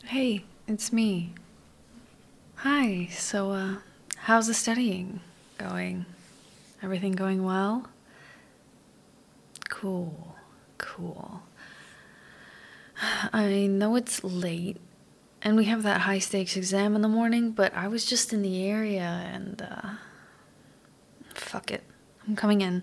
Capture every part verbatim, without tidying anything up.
Hey, it's me. Hi, so, uh, how's the studying going? Everything going well? Cool, cool. I know it's late, and we have that high stakes exam in the morning, but I was just in the area and, uh, fuck it. I'm coming in.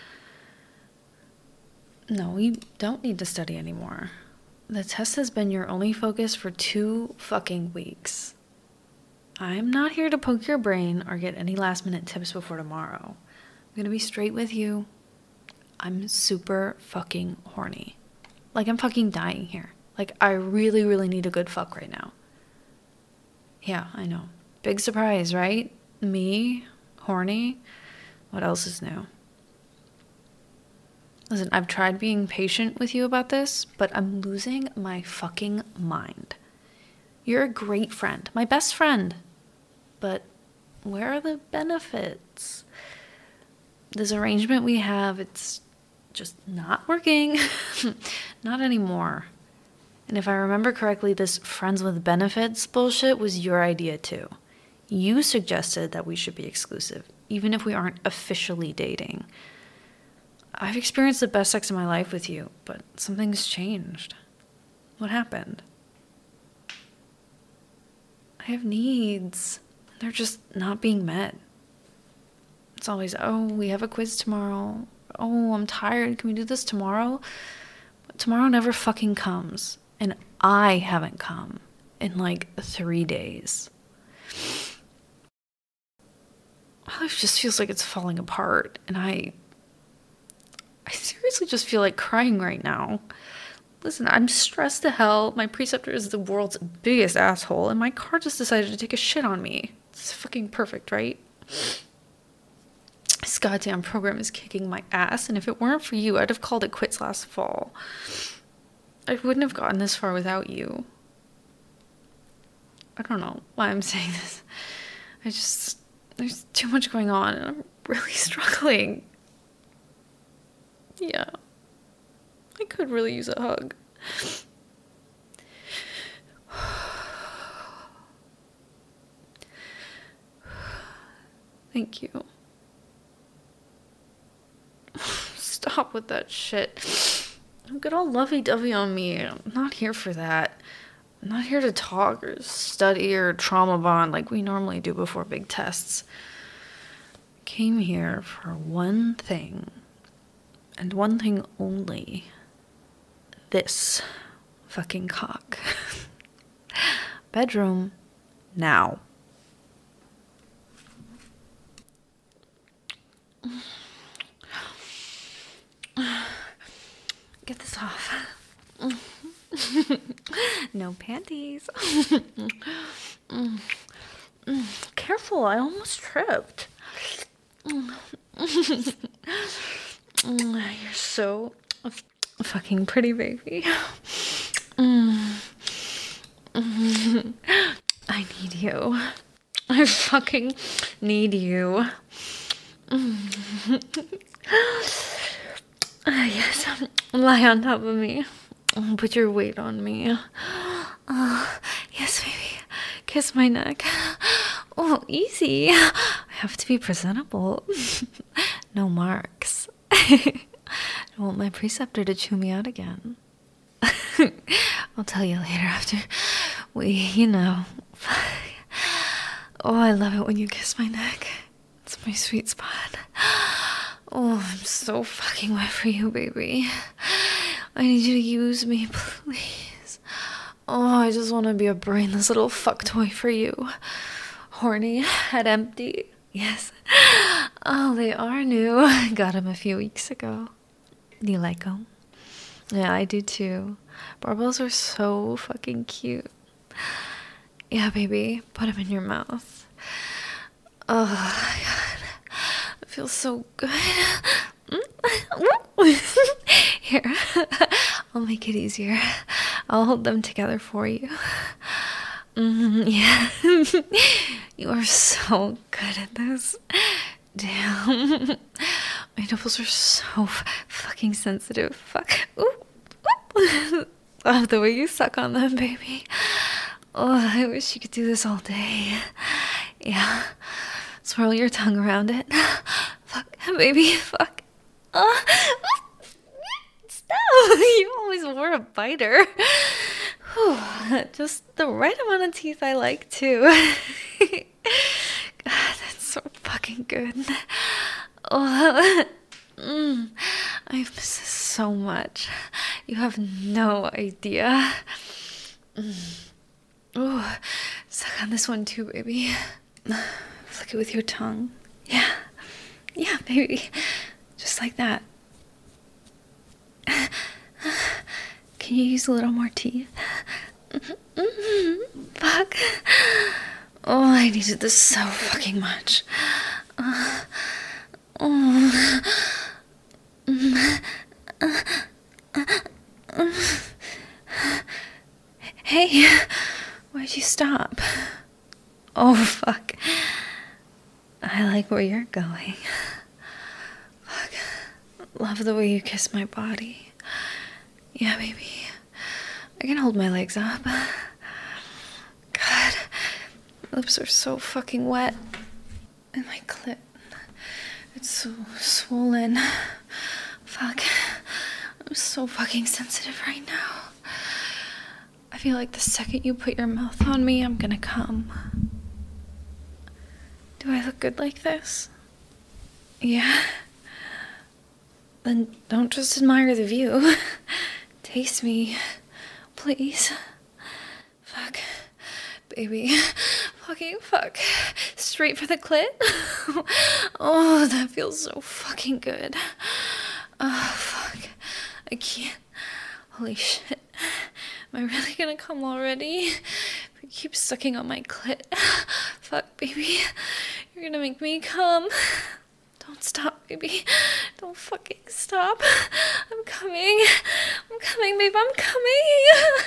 No, you don't need to study anymore. The test has been your only focus for two fucking weeks. I'm not here to poke your brain or get any last minute tips before tomorrow. I'm gonna be straight with you. I'm super fucking horny. Like, I'm fucking dying here. Like, I really, really need a good fuck right now. Yeah, I know. Big surprise, right? Me? Horny? What else is new? Listen, I've tried being patient with you about this, but I'm losing my fucking mind. You're a great friend, my best friend. But where are the benefits? This arrangement we have, it's just not working. Not anymore. And if I remember correctly, this friends with benefits bullshit was your idea too. You suggested that we should be exclusive, even if we aren't officially dating. I've experienced the best sex of my life with you, but something's changed. What happened? I have needs. They're just not being met. It's always, oh, we have a quiz tomorrow. Oh, I'm tired. Can we do this tomorrow? But tomorrow never fucking comes. And I haven't come in like three days. My life just feels like it's falling apart. And I... I seriously just feel like crying right now. Listen, I'm stressed to hell. My preceptor is the world's biggest asshole. And my car just decided to take a shit on me. It's fucking perfect, right? This goddamn program is kicking my ass, and if it weren't for you, I'd have called it quits last fall. I wouldn't have gotten this far without you. I don't know why I'm saying this. I just... There's too much going on, and I'm really struggling. Yeah. I could really use a hug. Thank you. Stop with that shit. Don't get all lovey-dovey on me. I'm not here for that. I'm not here to talk or study or trauma bond like we normally do before big tests. I came here for one thing, and one thing only. This fucking cock. Bedroom now. Get this off. No panties. Careful, I almost tripped. You're so f- fucking pretty, baby. I need you. I fucking need you. Yes, lie on top of me. Put your weight on me. Uh, yes, baby. Kiss my neck. Oh, easy. I have to be presentable. No marks. I don't want my preceptor to chew me out again. I'll tell you later after we, you know. Oh, I love it when you kiss my neck. It's my sweet spot. Oh, I'm so fucking wet for you, baby. I need you to use me, please. Oh, I just want to be a brainless little fuck toy for you. Horny, head empty. Yes. Oh, they are new. I got them a few weeks ago. Do you like them? Yeah, I do too. Barbells are so fucking cute. Yeah, baby, put them in your mouth. Oh, my God. It feels so good. Here, I'll make it easier. I'll hold them together for you. Mm, yeah. You are so good at this. Damn. My nipples are so f- fucking sensitive. Fuck. Ooh. Ooh. Love the way you suck on them, baby. Oh, I wish you could do this all day. Yeah. Swirl your tongue around it. Fuck, baby, fuck. Oh. Stop! You always wore a biter. Whew. Just the right amount of teeth I like, too. God, that's so fucking good. Oh, mm, I miss this so much. You have no idea. Mm. Oh, suck on this one too, baby. Flick it with your tongue. Yeah. Yeah, baby. Just like that. Can you use a little more teeth? Mm-hmm. Fuck. Oh, I needed this so fucking much. Uh, oh. Hey, why'd you stop? Oh, fuck. I like where you're going. Fuck. Love the way you kiss my body. Yeah, baby. I can hold my legs up. God. Lips are so fucking wet. And my clit. It's so swollen. Fuck. I'm so fucking sensitive right now. I feel like the second you put your mouth on me, I'm gonna come. Do I look good like this? Yeah. Then don't just admire the view. Taste me, please. Fuck. Baby. Fucking fuck. Straight for the clit. Oh, that feels so fucking good. Oh, fuck. I can't. Holy shit. Am I really gonna come already? If you keep sucking on my clit. Fuck, baby. You're gonna make me come. Don't stop, baby. Don't fucking stop. I'm coming. I'm coming, babe. I'm coming.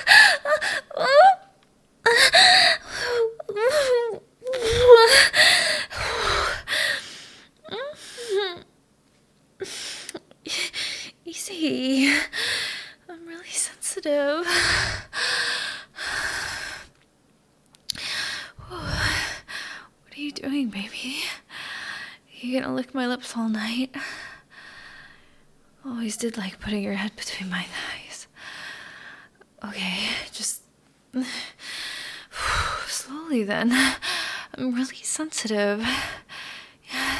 Easy. I'm really sensitive. What are you doing, baby? You gonna lick my lips all night? Always did like putting your head between my thighs. Okay, just slowly then. I'm really sensitive. Yeah.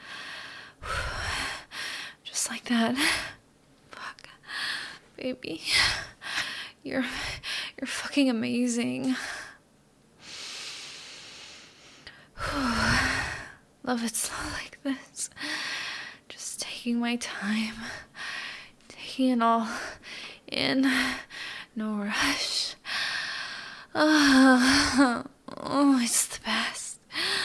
Just like that. Fuck. Baby. You're you're fucking amazing. Love it slow like this. Just taking my time. Taking it all in. No rush. Oh, oh, it's the best.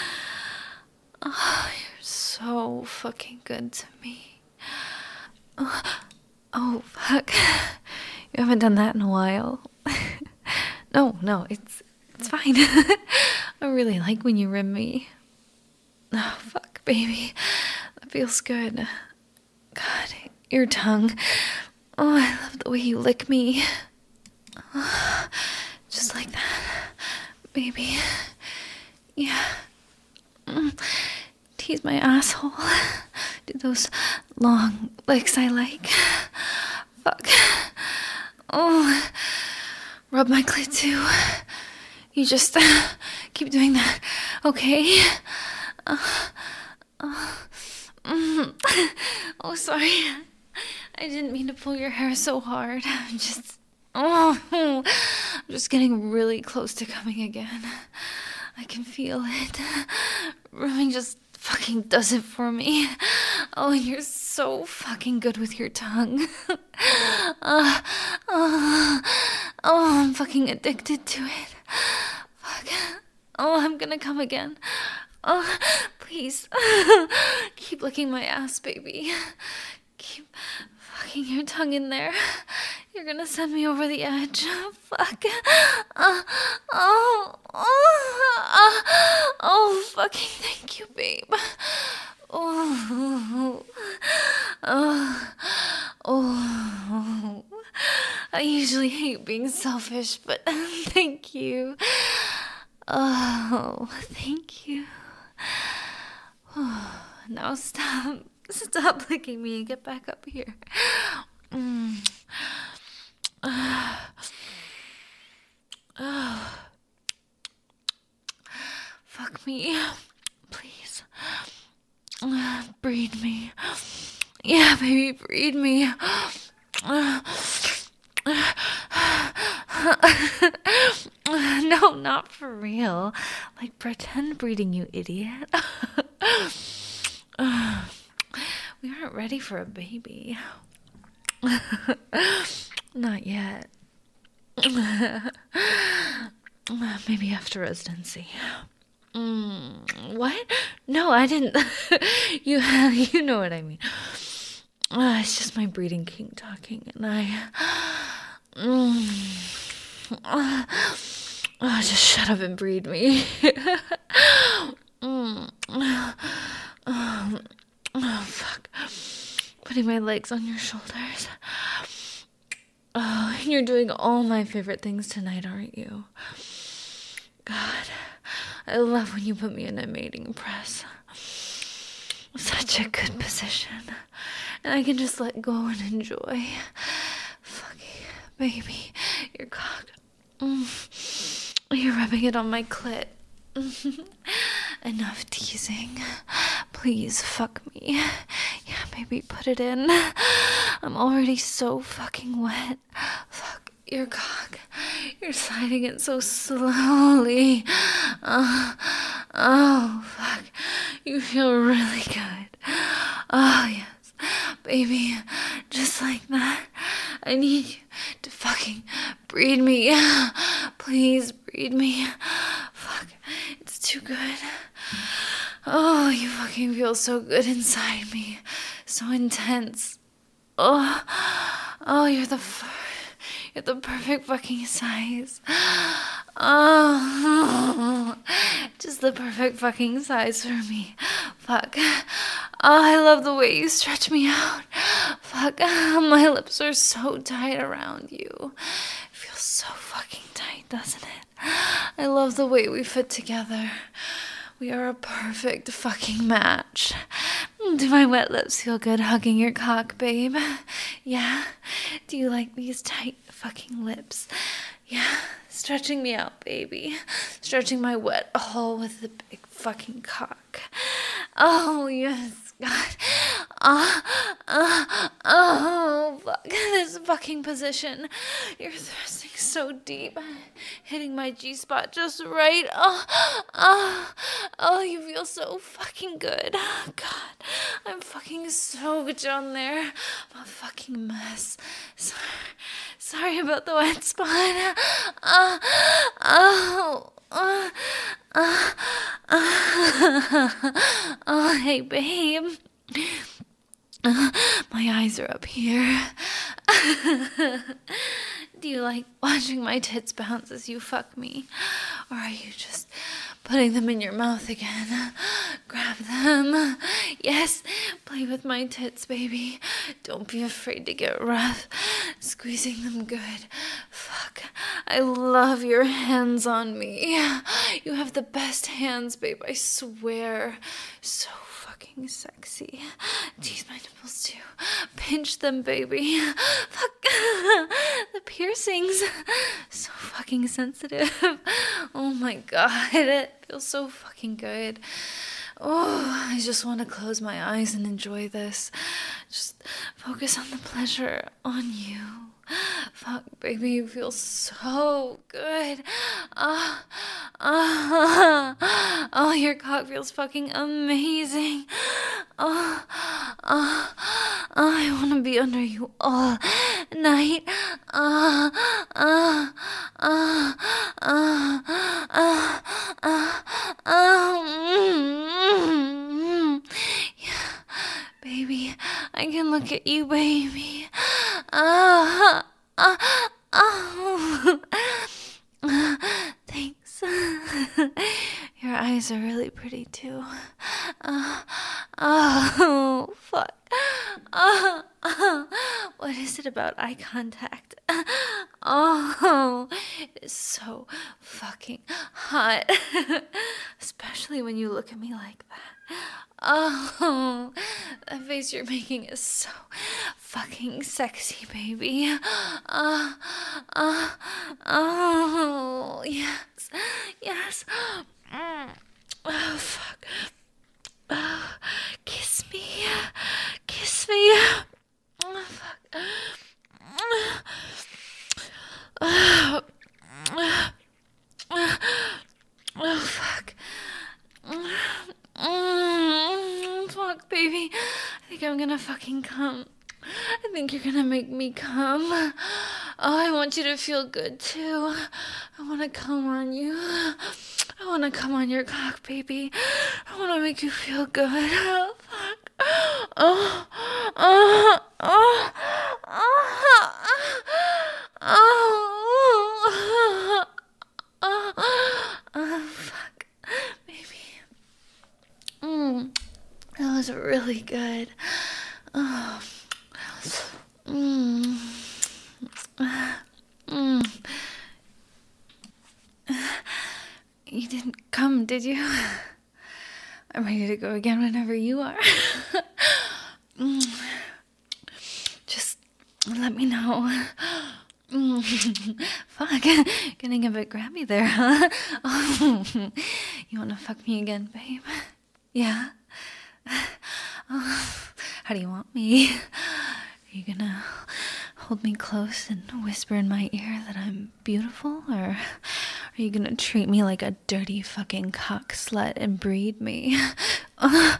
Oh, you're so fucking good to me. Oh, oh fuck. You haven't done that in a while. No, no, it's it's fine. I really like when you rim me. Oh, fuck, baby. That feels good. God, your tongue. Oh, I love the way you lick me. Oh, just like that. Baby. Yeah. Mm. Tease my asshole. Do those long licks I like. Fuck. Oh. Rub my clit too. You just uh, keep doing that, okay? Uh, uh, mm. Oh, sorry. I didn't mean to pull your hair so hard. I'm just... Oh, I'm just getting really close to coming again. I can feel it. Rubbing just fucking does it for me. Oh, and you're so fucking good with your tongue. uh, oh, oh, I'm fucking addicted to it. Fuck. Oh, I'm gonna come again. Oh, please. Keep licking my ass, baby. Keep fucking your tongue in there. You're gonna send me over the edge. Fuck. Uh, oh, oh, uh, oh, fucking thank you, babe. Oh, oh, oh, oh. I usually hate being selfish, but thank you. Oh, thank you. Oh, now stop. Stop licking me and get back up here. Mm. Uh, oh. Fuck me. Please. Uh, breed me. Yeah, baby, breed me. Uh, no, not for real. Like, pretend breeding, you idiot. uh, we aren't ready for a baby. Not yet. Maybe after residency. Mm, what? No, I didn't. you, you know what I mean. Uh, it's just my breeding king talking, and I. Mm, uh, oh, just shut up and breed me. mm, uh, oh, oh, fuck. Putting my legs on your shoulders. Oh, you're doing all my favorite things tonight, aren't you? God, I love when you put me in a mating press. Such a good position. And I can just let go and enjoy. Fucking baby, your cock. Mm. You're rubbing it on my clit. Enough teasing. Please fuck me. Yeah, baby, put it in. I'm already so fucking wet. Fuck your cock. You're sliding it so slowly. Uh, oh, fuck. You feel really good. Oh, yes. Baby, just like that. I need you to fucking breed me. Please breed me. Fuck. It's too good. Oh, you fucking feel so good inside me. So intense. Oh, oh, you're the f- you're the perfect fucking size. Oh, just the perfect fucking size for me. Fuck. Oh, I love the way you stretch me out. Fuck. My lips are so tight around you. It feels so fucking tight, doesn't it? I love the way we fit together. We are a perfect fucking match. Do my wet lips feel good hugging your cock, babe? Yeah? Do you like these tight fucking lips? Yeah? Stretching me out, baby. Stretching my wet hole with the big fucking cock. Oh, yes. God. Oh, oh, oh, fuck. This fucking position. You're thrusting so deep. Hitting my G-spot just right. Oh, oh, oh, you feel so fucking good. Oh, God. I'm fucking soaked down there. I'm a fucking mess. Sorry, sorry about the wet spot. Oh, oh. Uh, uh, uh, oh, hey, babe. Uh, my eyes are up here. Do you like watching my tits bounce as you fuck me? Or are you just putting them in your mouth again? Grab them. Yes, play with my tits, baby. Don't be afraid to get rough. Squeezing them good. Fuck. I love your hands on me. You have the best hands, babe, I swear. So fucking sexy. Tease my nipples too. Pinch them, baby. Fuck. The piercings. So fucking sensitive. Oh my god. It feels so fucking good. Oh, I just want to close my eyes and enjoy this. Just focus on the pleasure on you. Fuck, baby, you feel so good. Ah, ah, ah, oh, your cock feels fucking amazing. Oh, oh, oh, I want to be under you all night. Ah, ah, ah, ah, ah, ah, ah, mm, yeah, baby, I can look at you, baby. Ah, ah, ah, ah, thanks. Your eyes are really pretty too. Uh, oh, fuck. Uh, uh, What is it about eye contact? Oh, it's so fucking hot. Especially when you look at me like that. Oh, that face you're making is so fucking sexy, baby. Uh, uh, oh, yes, yes. Mm. Oh, fuck. Oh, kiss me. Kiss me. Oh, fuck. Oh, oh fuck. Mm, fuck, baby. I think I'm gonna fucking come. I think you're gonna make me come. Oh, I want you to feel good too. I wanna come on you. I wanna come on your cock, baby. I wanna make you feel good. Oh, fuck. Oh, oh, oh, oh, oh, oh, oh, fuck, baby. Mm, that was really good. Oh, mm, mm. You didn't come, did you? I'm ready to go again whenever you are. Just let me know. Fuck, getting a bit grabby there, huh? Oh, you wanna fuck me again, babe? Yeah? Oh, how do you want me? Are you gonna hold me close and whisper in my ear that I'm beautiful? Or are you gonna treat me like a dirty fucking cock slut and breed me? Uh,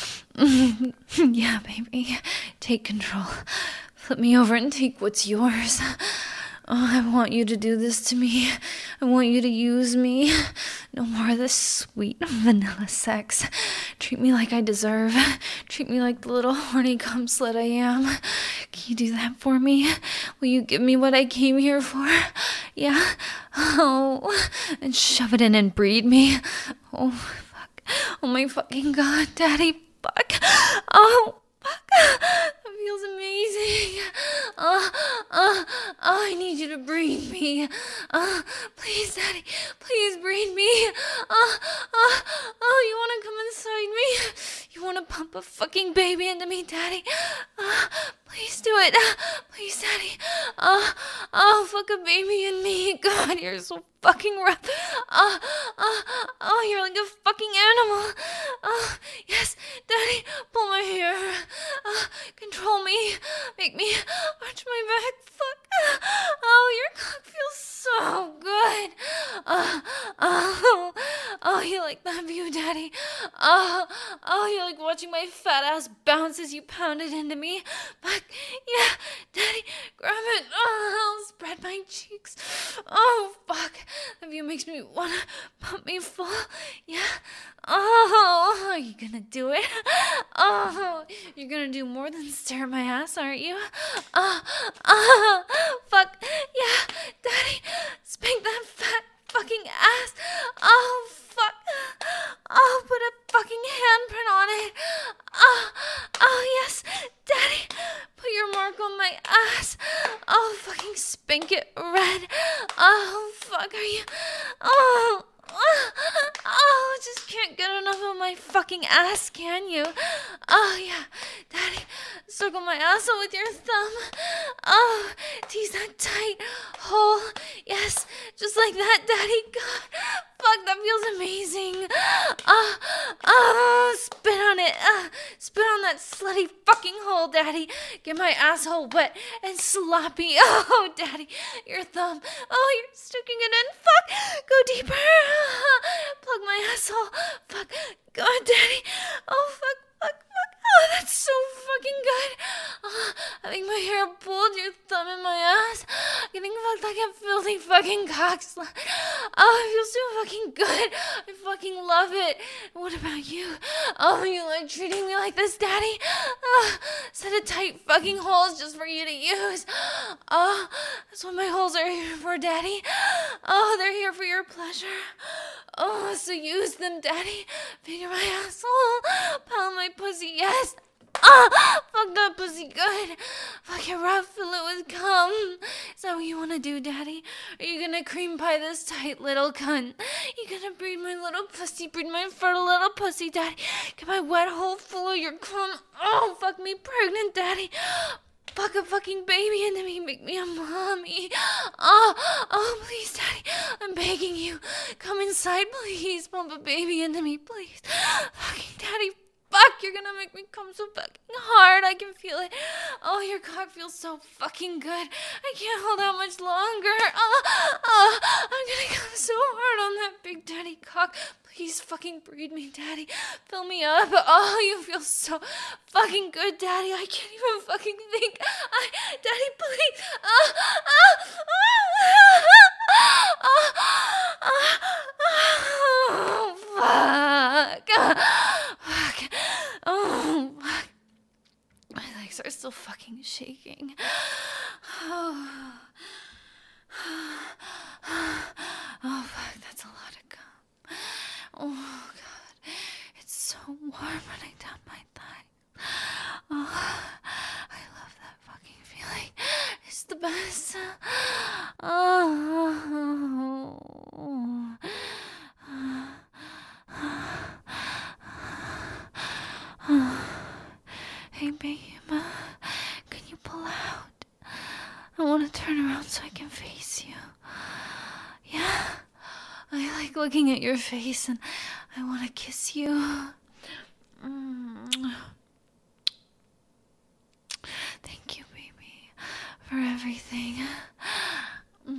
yeah, baby. Take control. Flip me over and take what's yours. Oh, I want you to do this to me. I want you to use me. No more of this sweet vanilla sex. Treat me like I deserve. Treat me like the little horny cum slut I am. Can you do that for me? Will you give me what I came here for? Yeah? Oh, and shove it in and breed me. Oh, fuck. Oh my fucking God, Daddy. Fuck. Oh, fuck. That feels amazing. Oh, oh, oh, I need you to breed me. Oh, please, Daddy, please breed me. Oh, oh, oh, you want to come inside me? You want to pump a fucking baby into me, Daddy? Oh, please do it. Please, Daddy. Oh, oh, fuck a baby in me. God, you're so fucking rough. Oh, oh, oh, you're like a fucking animal. Oh, yes, Daddy, pull my hair. Oh, control me. Make me arch my back. Fuck. Oh, your cock feels so good. Oh, oh, oh, you like that view, Daddy? Oh, oh, you like watching my fat ass bounce as you pound it into me? Fuck, yeah, Daddy, grab it. Oh, I'll spread my cheeks. Oh, fuck, that view makes me wanna pump me full. Yeah. Oh, are you gonna do it? Oh, you're gonna do more than stare at my ass, aren't you? Oh, oh, fuck, yeah, Daddy, spank that fat fucking ass. Oh, fuck. Oh, put a fucking handprint on it. Oh, oh, yes, Daddy, put your mark on my ass. Oh, fucking spank it red. Oh, fuck, are you? Oh. Oh, oh, just can't get enough of my fucking ass, can you? Oh, yeah. Daddy, circle my asshole with your thumb. Oh, tease that tight hole. Yes, just like that, Daddy. God, fuck, that feels amazing. Oh, oh, spit on it. Uh, spit on that slutty fucking hole, Daddy. Get my asshole wet and sloppy. Oh, Daddy, your thumb. Oh, you're sticking it in. Fuck, go deeper. Plug my asshole. Fuck. God, Daddy. Oh, fuck, fuck, fuck. Oh, that's so fucking good. Oh, I think my hair pulled your thumb in my ass. Getting fucked like a filthy fucking cock slut. Oh, it feels so fucking good. I fucking love it. What about you? Oh, you like treating me like this, Daddy? Oh, set of tight fucking holes just for you to use. Oh, that's what my holes are here for, Daddy. Oh, they're here for your pleasure. Oh, so use them, Daddy. Finger my asshole. Pound my pussy, yes. Ah, fuck that pussy good. Fucking ruffle it with cum. Is that what you want to do, Daddy? Are you gonna cream pie this tight little cunt? You gonna breed my little pussy, breed my fertile little pussy, Daddy? Get my wet hole full of your cum. Oh, fuck me pregnant, Daddy. Fuck a fucking baby into me, make me a mommy. Oh, oh, please, Daddy, I'm begging you. Come inside, please. Pump a baby into me, please. Fucking Daddy, fuck, you're gonna make me come so fucking hard. I can feel it. Oh, your cock feels so fucking good. I can't hold out much longer. Oh, oh, I'm gonna come so hard on that big daddy cock. Please fucking breed me, Daddy. Fill me up. Oh, you feel so fucking good, Daddy. I can't even fucking think. I, Daddy, please. Oh, oh, oh, oh, oh, fuck. Fuck. Oh, fuck. My legs are still fucking shaking. Oh, oh fuck, that's a lot of cum. Oh, God. It's so warm running down my thigh. Oh, I love that fucking feeling. It's the best. Oh. Hey, babe. Can you pull out? I want to turn around so I can face you. Yeah. I like looking at your face and I want to kiss you. Mm. Thank you, baby, for everything. Mm.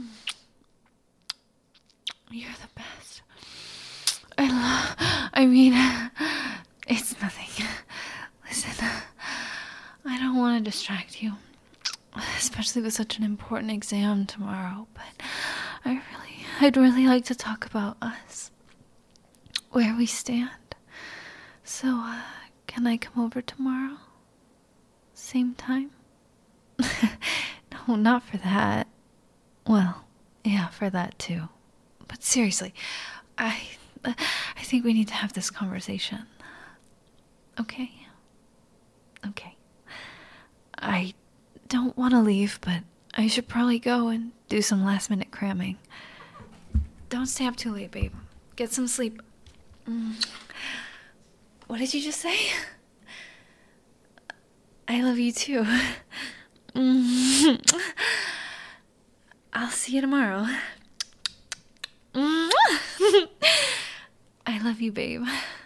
You're the best. I love, I mean, it's nothing. Listen, I don't want to distract you, especially with such an important exam tomorrow, but I really I'd really like to talk about us, where we stand. So, uh, can I come over tomorrow? Same time? No, not for that. Well, yeah, for that too. But seriously, I, I think we need to have this conversation. Okay? Okay. I don't want to leave, but I should probably go and do some last minute cramming. Don't stay up too late, babe. Get some sleep. Mm. What did you just say? I love you too. Mm. I'll see you tomorrow. Mm. I love you, babe.